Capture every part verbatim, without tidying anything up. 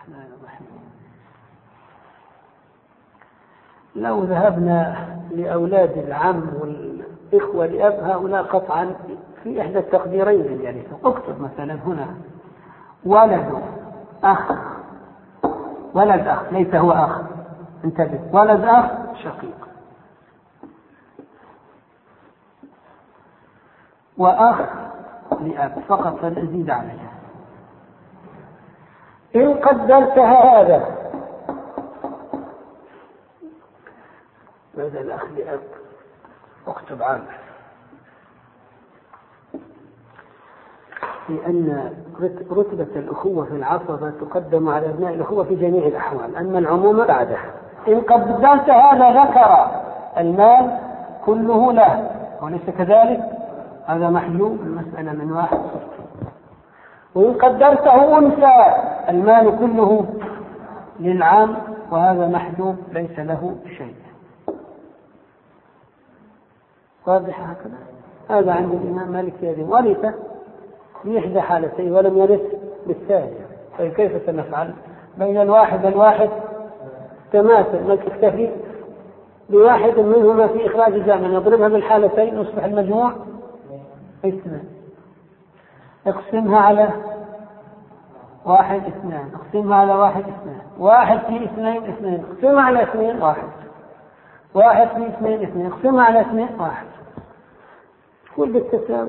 الرحمن الرحيم. لو ذهبنا لأولاد العم والإخوة لأب هؤلاء قطعا في إحدى التقديرين الجالسة. اكتب مثلا هنا ولد أخ، ولد أخ ليس هو أخ، انتبه، ولد أخ شقيق، وأخ لأب فقط فنزيد عليها. إن قدرتها هذا ماذا الأخ لأب اكتب عام، لأن رتبة الأخوة في العصبة تقدم على أبناء الأخوة في جميع الأحوال، أما العموم بعده. إن قدرت هذا ذكر المال كله له، وليس كذلك هذا محجوب المسألة من واحد. وإن قدرته أنثى المال كله للعام وهذا محجوب ليس له شيء. واضح هكذا؟ هذا عند الإمام مالك يدي ورث بإحدى حالتين ولم يرث بالثانية، فكيف سنفعل؟ بين الواحد والواحد تماثل، نكتفي بواحد منهما في إخراج الجامع نضربها بالحالتين يصبح المجموع اثنان. اقسمها على واحد اثنان، اقسمها على واحد اثنان، واحد في اثنين اثنين، اقسمها على اثنين واحد، واحد في اثنين اثنين، اقسمها على اثنين واحد، كل بالتساوي.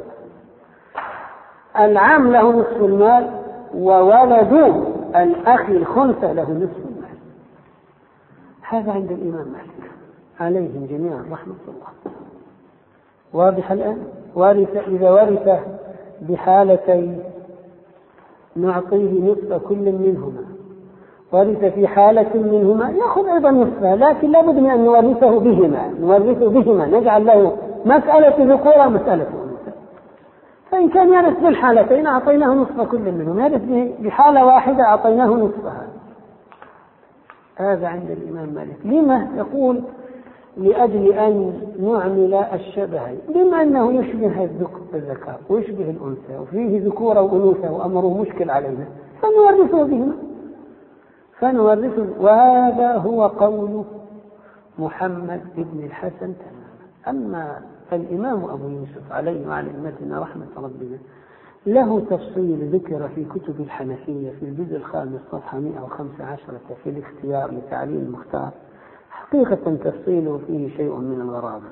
العم له نصف المال وولد الأخ الخنثى له نصف المال. هذا عند الإمام مالك عليهم جميعا رحمة الله. واضح الآن؟ ورث إذا ورث بحالتين نعطيه نصف كل منهما، ورث في حالة منهما يأخذ أيضا نصفها، لكن لا بد من أن نورثه بهما، نورثه بهما نجعل له مسألة ذكورة مسألة أنثى. فإن كان يرث بالحالتين أعطيناه نصف كل منهم، يرث بحالة واحدة أعطيناه نصفها. هذا عند الإمام مالك. لما؟ يقول لأجل أن نعمل الشبهين، بما أنه يشبه الذكر ويشبه الأنثى وفيه ذكورة وأنوثة وأمره مشكل علينا فنورثه بهما، فنورثه. وهذا هو قول محمد بن الحسن تماما. أما الإمام أبو يوسف عليه وعلى أئمتنا رحمة ربنا له تفصيل ذكر في كتب الحنفية في الجزء الخامس صفحة مئة وخمسة عشر في الاختيار لتعليل المختار، حقيقة تفصيله فيه شيء من الغرابة.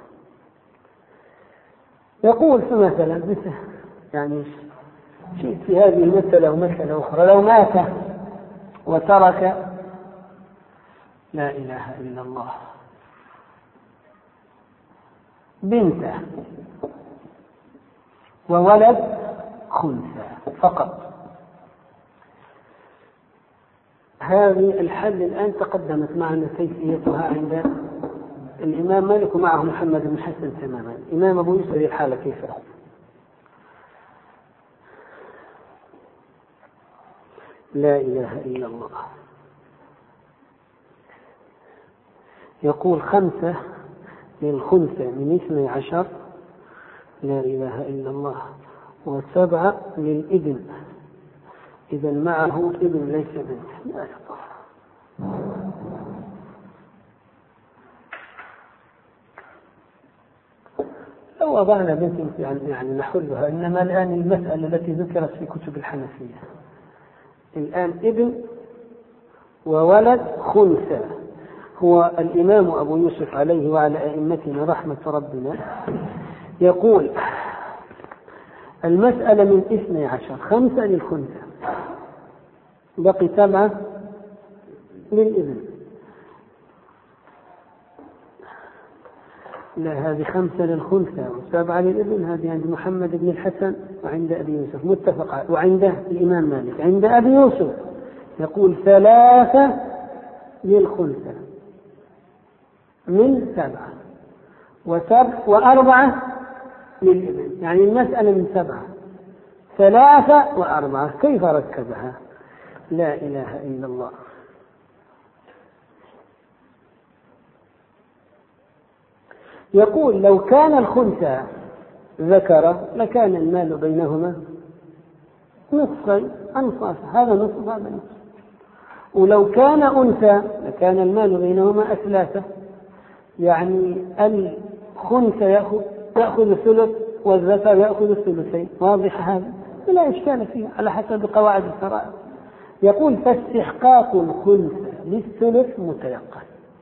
يقول فمثلا مثل يعني شيء في هذه المسألة ومسألة أخرى، لو مات وترك لا إله إلا الله بنت وولد خنثى فقط، هذه الحل الآن تقدمت معنا كيفيتها عند الإمام مالك ومعه محمد بن حسن تماما. الإمام أبو يوسف هذه الحالة كيف له؟ لا إله إلا الله. يقول خمسة للخنثى من اثني عشر لا إله إلا الله، وسبعة للابن إذا معه ابن ليس بنت. لا يطلع. لو وضعنا بنت يعني, يعني نحلها، إنما الآن المسألة التي ذكرت في كتب الحنفية الآن ابن وولد خنثى. هو الإمام أبو يوسف عليه وعلى أئمتنا رحمة ربنا يقول المسألة من اثني عشر، خمسة للخنثى بقي سبعة للابن. لا، هذه خمسة للخنثى وسبعة للابن. هذه عند محمد بن الحسن وعند أبي يوسف متفق، وعند الإمام مالك. عند أبي يوسف يقول ثلاثة للخنثى من سبعة وسبع وأربعة للابن، يعني المسألة من سبعة ثلاثة وأربعة. كيف ركبها؟ لا إله إلا الله. يقول لو كان الخنثى ذكر لكان المال بينهما نصفين أنصاف، هذا نصف هذا نصف. ولو كان أنثى لكان المال بينهما أثلاثة، يعني الخنثى يأخذ يأخذ الثلث والذكر يأخذ الثلثين. واضح هذا؟ لا إشكال فيه على حسب قواعد الفرائض. يقول فاستحقاق الخنثى للثلث متيقن،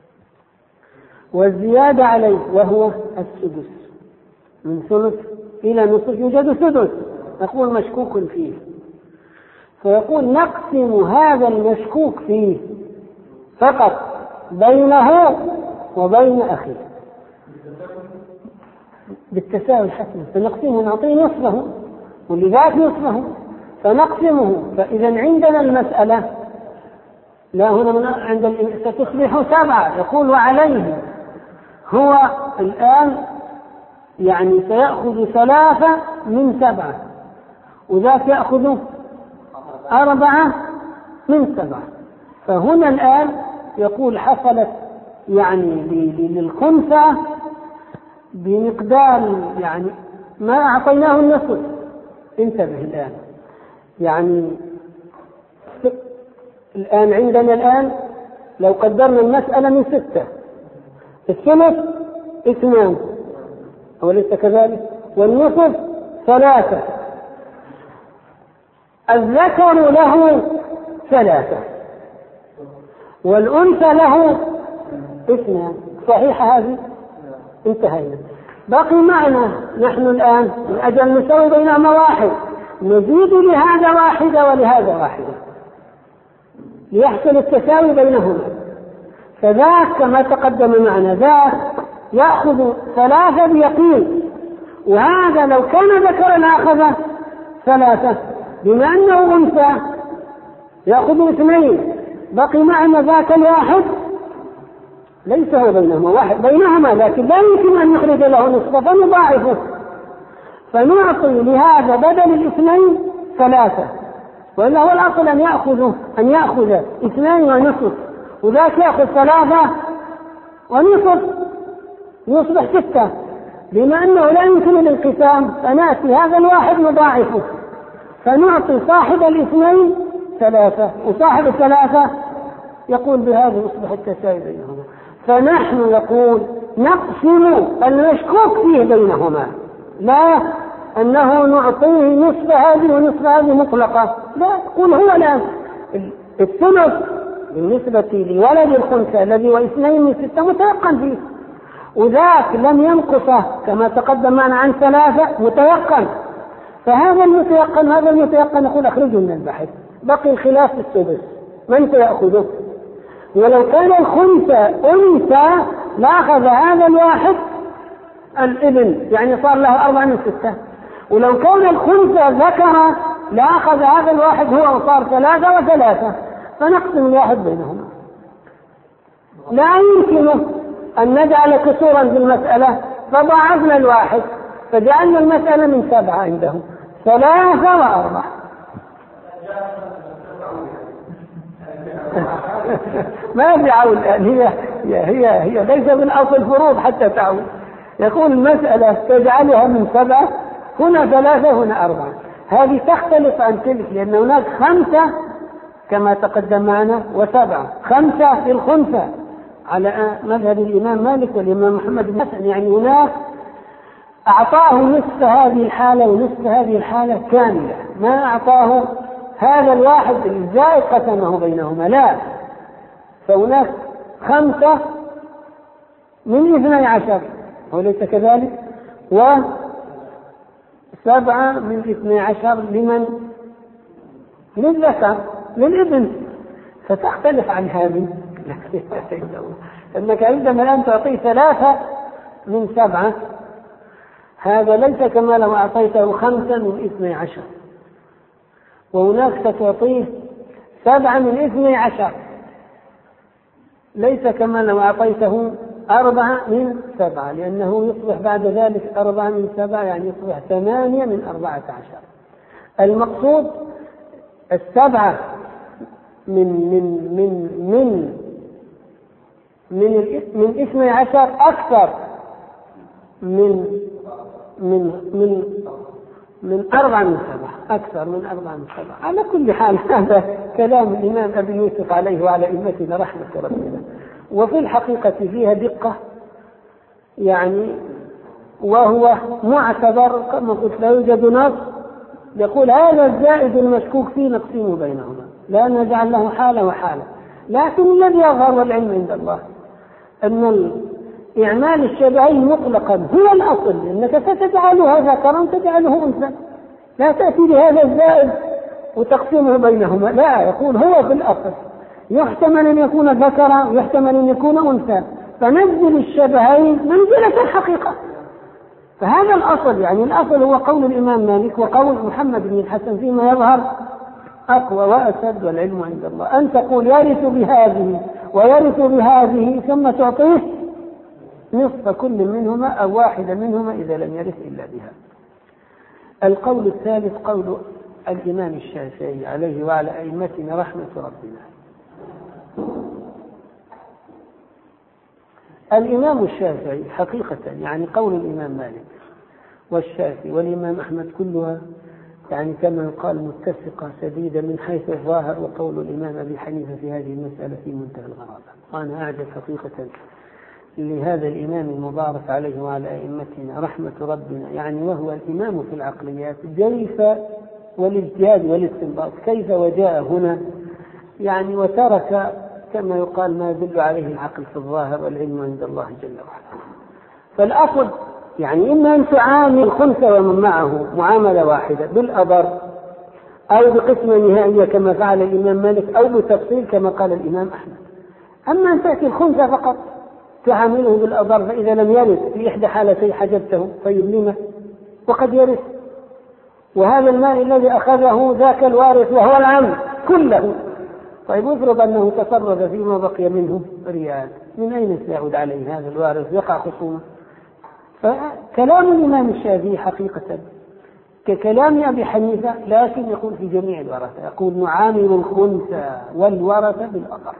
والزيادة عليه وهو السدس، من ثلث إلى نصف يوجد سدس، نقول مشكوك فيه، فيقول نقسم هذا المشكوك فيه فقط بينه وبين أخيه بالتساوي الحتمي، فنقسمه نعطيه نصفه ولذاك نصفه فنقسمه. فإذا عندنا المسألة لا هنا من عند ستصبح سبعة، يقول وعليه هو الآن يعني سيأخذ ثلاثة من سبعة وذاك يأخذ أربعة من سبعة. فهنا الآن يقول حصلت يعني للخنثى بمقدار يعني ما أعطيناه النصف. انتبه الآن، يعني الآن عندنا الآن لو قدرنا المسألة من ستة، الثلث اثنان وليس كذلك، والنصف ثلاثة، الذكر له ثلاثة والأنثى له اثنان. صحيحة هذه؟ انتهينا. بقي معنا نحن الآن من أجل نسوي بينهما واحد، نزيد لهذا واحدة ولهذا واحدة ليحصل التساوي بينهما. فذاك كما تقدم معنا ذاك يأخذ ثلاثة بيقين، وهذا لو كان ذكرا أخذ ثلاثة، بما أنه أنثى يأخذ اثنين. بقي معنا ذاك الواحد ليس هو بينهما واحد بينهما، لكن لا يمكن أن نخرج له نصفا فنضاعفه، فنعطي لهذا بدل الاثنين ثلاثة، وإلا هو الأصل أن يأخذ أن يأخذ اثنين ونصف، وذاك يأخذ ثلاثة ونصف يصبح ستة. بما أنه لا يمكن الانقسام فنأتي هذا الواحد نضاعفه، فنعطي صاحب الاثنين ثلاثة وصاحب الثلاثة يقول بهذا يصبح التساوي بينهما. فنحن نقول نقسم المشكوك فيه بينهما، لا أنه نعطيه نصف هذه ونصف هذه مطلقة، لا، قل هو الآن الثلث بالنسبة لولد الخنثى الذي واثنين من ستة متيقن فيه، وذاك لم ينقصه كما تقدم معنا عن ثلاثة متيقن. فهذا المتيقن هذا المتيقن نقول أخرجه من البحث. بقي الخلاف في السدس من سيأخذه؟ ولو كان الخنثى أنثى لأخذ هذا الواحد الابن، يعني صار له أربعة من ستة. ولو كان الخنثى ذكر لأخذ هذا الواحد هو وصار ثلاثة وثلاثة، فنقسم الواحد بينهما. لا يمكن أن نجعل كسورا في المسألة فضاعفنا الواحد فجعلنا المسألة من سبعة عندهم ثلاثة وأربعة. ما بيعول الآن، هي هي هي ليس من أصل الفروض حتى تعود. يقول المسألة تجعلها من سبعة، هنا ثلاثة هنا أربعة. هذه تختلف عن تلك، لأن هناك خمسة كما تقدم معنا وسبعة، خمسة للخنثى على مذهب الإمام مالك والإمام محمد بن حسن، يعني هناك أعطاه نصف هذه الحالة ونصف هذه الحالة كاملة، ما أعطاه هذا الواحد الزائد قسمه بينهما، لا. فهناك خمسة من اثني عشر وليس كذلك، وسبعة من اثني عشر لمن؟ للذكر للابن، فتختلف عن هذه. أنك عندما الآن تعطيه ثلاثة من سبعة، هذا ليس كما لو أعطيته خمسة من اثني عشر، وهناك ستعطيه سبعة من اثني عشر، ليس كما لو أعطيته أربعة من سبعة، لأنه يصبح بعد ذلك أربعة من سبعة يعني يصبح ثمانية من أربعة عشر. المقصود السبعة من من من من من من اثني عشر أكثر من من من من أربعة من سبعة، أكثر من أربعة من سبعة. على كل حال هذا كلام الإمام أبي يوسف عليه وعلى أئمتنا رحمة ربنا، وفي الحقيقة فيها دقة يعني، وهو معتبر كما قلت. لا يوجد نص يقول هذا الزائد المشكوك فيه نقسم بينهما، لا نجعل له حالة وحالة. لكن الذي يظهر والعلم عند الله أن إعمال الشبهين مطلقا هو الأصل، إنك ستجعلها ذكرا تجعله أنثى، لا تأتي بهذا الزائد وتقسمه بينهما، لا، يقول هو في الأصل يحتمل أن يكون ذكرا ويحتمل أن يكون أنثى، فنزل الشبهين منزلة الحقيقة. فهذا الأصل، يعني الأصل هو قول الإمام مالك وقول محمد بن الحسن فيما يظهر أقوى وأسد، والعلم عند الله. أن تقول يرث بهذه ويرث بهذه ثم تعطيه نصف كل منهما أو واحدة منهما إذا لم يرث إلا بها. القول الثالث قول الإمام الشافعي عليه وعلى أئمتنا رحمة ربنا. الإمام الشافعي حقيقة يعني قول الإمام مالك والشافعي والإمام أحمد كلها يعني كما يقال متفقة سديدة من حيث الظاهر، وقول الإمام أبي حنيفة في هذه المسألة في منتهى الغرابة. وأنا أعجب حقيقة لهذا الإمام المبارك عليه وعلى أئمتنا رحمة ربنا، يعني وهو الإمام في العقليات، كيف والاجتهاد والاستنباط كيف وجاء هنا يعني وترك كما يقال ما يدل عليه العقل في الظاهر والعلم عند الله جل وعلا. فالأصل يعني إما أن تعامل الخنثى ومن معه معاملة واحدة بالأضر، أو بقسمة نهائية كما فعل الإمام مالك، أو بتفصيل كما قال الإمام أحمد. أما أن تأتي الخنثى فقط تعامله بالأضر، فإذا لم يرث في إحدى حالتي حجبته فيبلمه وقد يرث، وهذا المال الذي أخذه ذاك الوارث وهو العم كله. طيب افرض أنه تصرف فيما بقي منه ريال، من أين سيعود عليه هذا الوارث؟ يقع خصومه. فكلام الإمام الشافعي حقيقة ككلام أبي حنيفة، لكن يقول في جميع الورثة، يقول نعامل الخنثى والورثة بالأضر،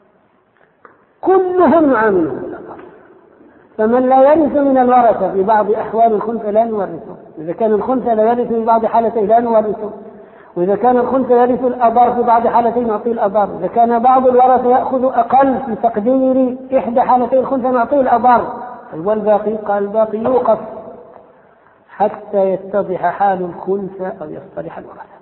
كلهم نعاملهم بالأضر. فمن لا يرث من الورثة في بعض أحوال الخنثى لا نورثه، إذا كان الخنثى لا يرث في بعض حالتين لا نورثه، وإذا كان الخنثى يرث الأضر في بعض حالتين نعطيه الأضر، إذا كان بعض الورثة يأخذ أقل في تقدير إحدى حالتي الخنثى نعطيه الأضر، والباقي قال الباقي يوقف حتى يتضح حال الخنثى أو يصطلح الورثة.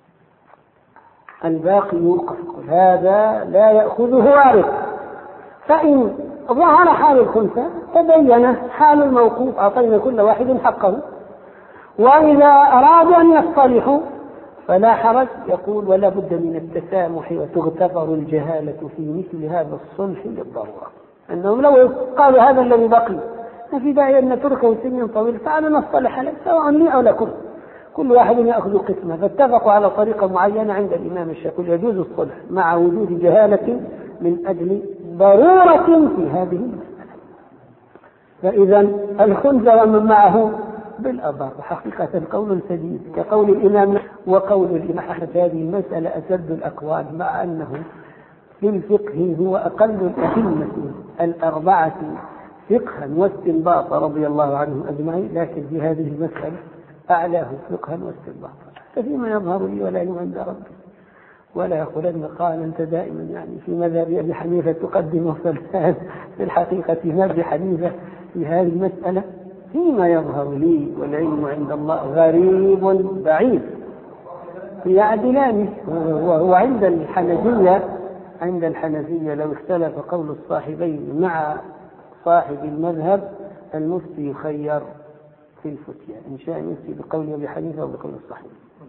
الباقي يوقف، هذا لا يأخذه وارث. فإن ظهر حال الخنثى تبين حال الموقوف، أعطينا كل واحد حقه. وإذا أرادوا أن يصطلحوا فلا حرج، يقول ولا بد من التسامح وتغتفر الجهالة في مثل هذا الصلح للضرورة. أنهم لو قالوا هذا الذي بقي ما في داعي أن نتركه سنين طويل، تعالوا نصطلح عليه سواء لي أو لكم، كل واحد يأخذ قسمه. فاتفقوا على طريقة معينة عند الإمام الشافعي يجوز الصلح مع وجود جهالة من أجل ضرورة في هذه المسألة. فإذا الخنثى ومن معه بالأضر حقيقة قول سديد كقول الإمام وقول الإمام أحمد. هذه المسألة أسد الأقوال، مع أنه في الفقه هو أقل الأئمة الأربعة فقها واستنباطا رضي الله عنهم أجمعين، لكن في هذه المسألة أعلاه فقها واستنباطا. فيما يظهر لي ولا يعلم عند ربي، ولا يقولن قال أنت دائما يعني في مذهب أبي حنيفة تقدمه في الحقيقة ما أبي حنيفة في هذه المسألة فيما يظهر لي والعلم عند الله غريب بعيد يعدلان. وهو عند الحنفية عند الحنفية لو اختلف قول الصاحبين مع صاحب المذهب المفتي يخير في الفتية، إن شاء يفتي بقول أبي حنيفة وبقول الصاحب.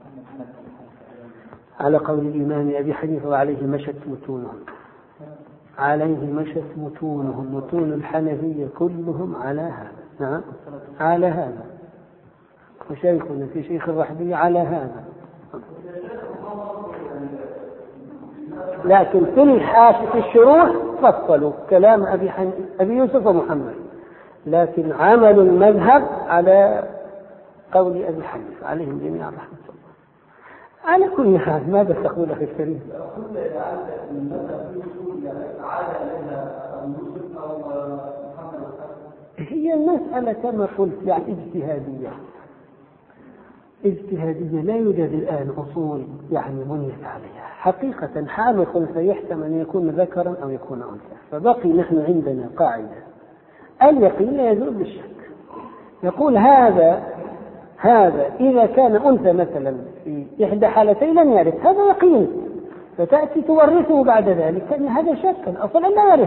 على قول الإمام أبي حنيفة وعليه مشت متونهم، عليه مشت متونهم، متون الحنفية كلهم على هذا. نعم على هذا، وشيخنا في شيخ الرحبية على هذا. لكن في الحاشية في الشروح فصلوا كلام أبي, حن... أبي يوسف ومحمد، لكن عمل المذهب على قول أبي حنيفة عليهم جميعا رحمة الله. على كل حال ماذا تقول أخي الكريم؟ هي المسألة كما قلت يعني اجتهادية، اجتهادية لا يوجد الآن أصول يعني بنيت عليها. حقيقة حال الخنثى يحتمل أن يكون ذكرا أو يكون أنثى، فبقي نحن عندنا قاعدة: اليقين لا يزول بالشك. يقول هذا هذا إذا كان أنثى مثلا في إحدى حالتين لم يرث، هذا يقين، فتأتي تورثه بعد ذلك كأن هذا شك، الأصل أن لا يرث.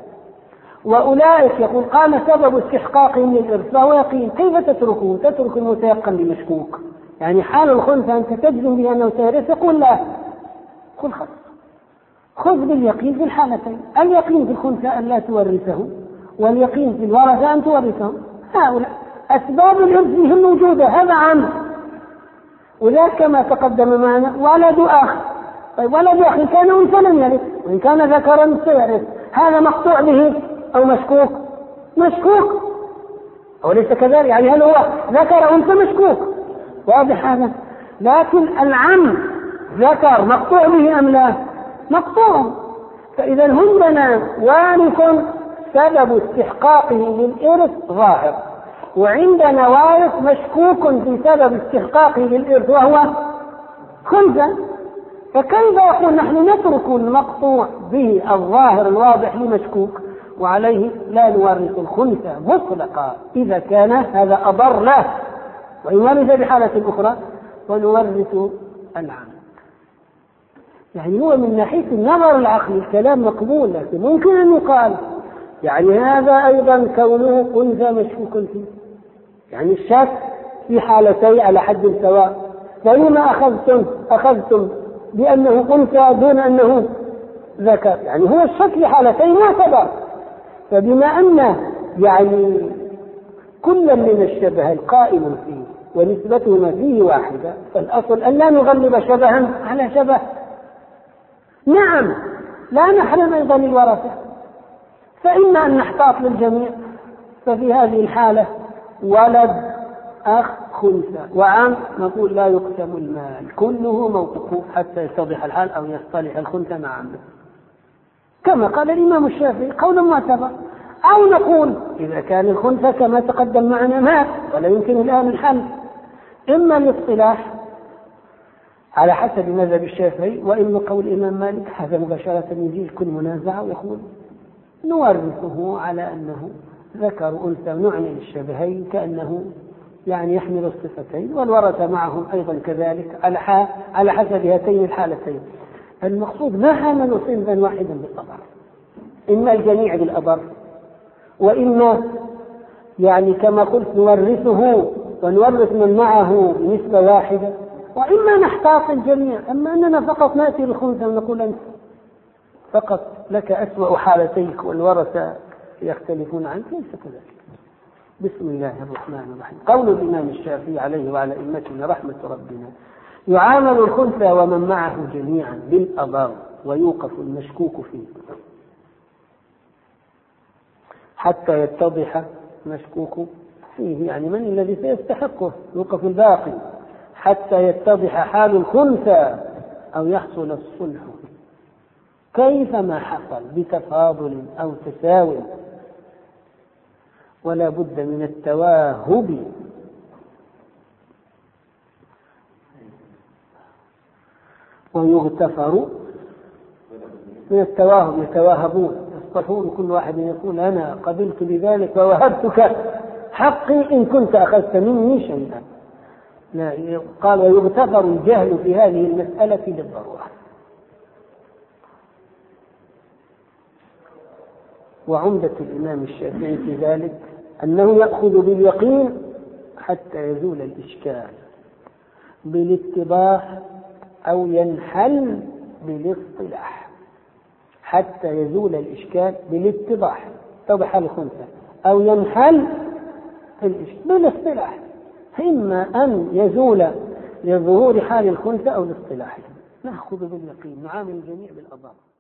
وأولئك يقول قام سبب استحقاقهم للإرث فهو يقين، كيف تتركه؟ تترك المتيقن لمشكوك. يعني حال الخنثى أنت تجزم به أنه سيرث، يقول لا، قل خلاص خذ باليقين في الحالتين، اليقين في الخنثى أن لا تورثه، واليقين في الورثة أن تورثه. هؤلاء أسباب الإرث فيهم موجودة، هذا عام. وذلك كما تقدم معنا ولد أخ، طيب ولد أخ إن كان أنثى لم يرث، وإن كان ذكرا سيرث، هذا مقطوع به أو مشكوك؟ مشكوك، أوليس كذلك؟ يعني هل هو ذكر أو أنثى؟ مشكوك، واضح هذا. لكن العم ذكر مقطوع به أم لا؟ مقطوع. فإذا هنا وارث سبب استحقاقه للإرث ظاهر، وعندنا وارث مشكوك في سبب استحقاقه للإرث وهو خنثى. فكيف يقول نحن نترك المقطوع به الظاهر الواضح لمشكوك وعليه لا نورث الخنثى مطلقا إذا كان هذا أضر له، وإن ورث بحالة أخرى ونورث العم؟ يعني هو من ناحية النظر العقلي الكلام مقبول، لكن ممكن أن يقال يعني هذا أيضا كونه أنثى مشكوك فيه، يعني الشك في حالتين على حد سواء، فلما أخذتم أخذتم بأنه أنثى دون أنه ذكر؟ يعني هو الشك في حالتين معتبر. فبما أن يعني كل من الشبه القائم فيه ونسبتهما فيه واحدة، فالأصل أن لا نغلب شبها على شبه. نعم لا نحرم أيضا الورثة، فإما أن نحتاط للجميع، ففي هذه الحالة ولد أخ خنثى وعم نقول لا يقسم المال كله موقوف حتى يتضح الحال أو يصطلح الخنثى مع عمه، كما قال الإمام الشافعي قول معتبر. أو نقول إذا كان الخنثى كما تقدم معنا مات ولا يمكن الآن الحل، إما الاصطلاح على حسب مذهب الشافعي، وإما قول الإمام مالك هذا مباشرة يجيز كل منازعة ويقول نورثه على أنه ذكر أنثى نعني للشبهين كأنه يعني يحمل الصفتين، والورثة معهم أيضا كذلك على على حسب هاتين الحالتين. المقصود ما حملوا صنفا واحدا بالأضر، إما الجميع بالأضر، وإما يعني كما قلت نورثه ونورث من معه بنسبة واحدة، وإما نحتاط الجميع. أما أننا فقط نأتي بالخنثى ونقول أنت فقط لك أسوأ حالتيك والورثة يختلفون عنك، ليس كذلك. بسم الله الرحمن الرحيم. قول الإمام الشافعي عليه وعلى أئمتنا رحمة ربنا: يعامل الخنثى ومن معه جميعا بالأضر ويوقف المشكوك فيه حتى يتضح مشكوك فيه، يعني من الذي سيستحقه، يوقف الباقي حتى يتضح حال الخنثى أو يحصل الصلح كيفما حصل بتفاضل أو تساوي، ولا بد من التواهب ويغتفر من التواهب، يتواهبون يصطفون، كل واحد يقول أنا قبلت بذلك ووهبتك حقي إن كنت أخذت مني شيئا. لا، قال ويغتفر الجهل في هذه المسألة للضرورة. وعمدة الإمام الشافعي في ذلك أنه يأخذ باليقين حتى يزول الإشكال بالاتضاح أو ينحل بالاصطلاح. حتى يزول الإشكال بالاتضاح اتضح الخنثى، أو ينحل بالاصطلاح، إما أن يزول لظهور حال الخنثى أو الاصطلاح. نأخذ باليقين، نعامل الجميع بالأضرار.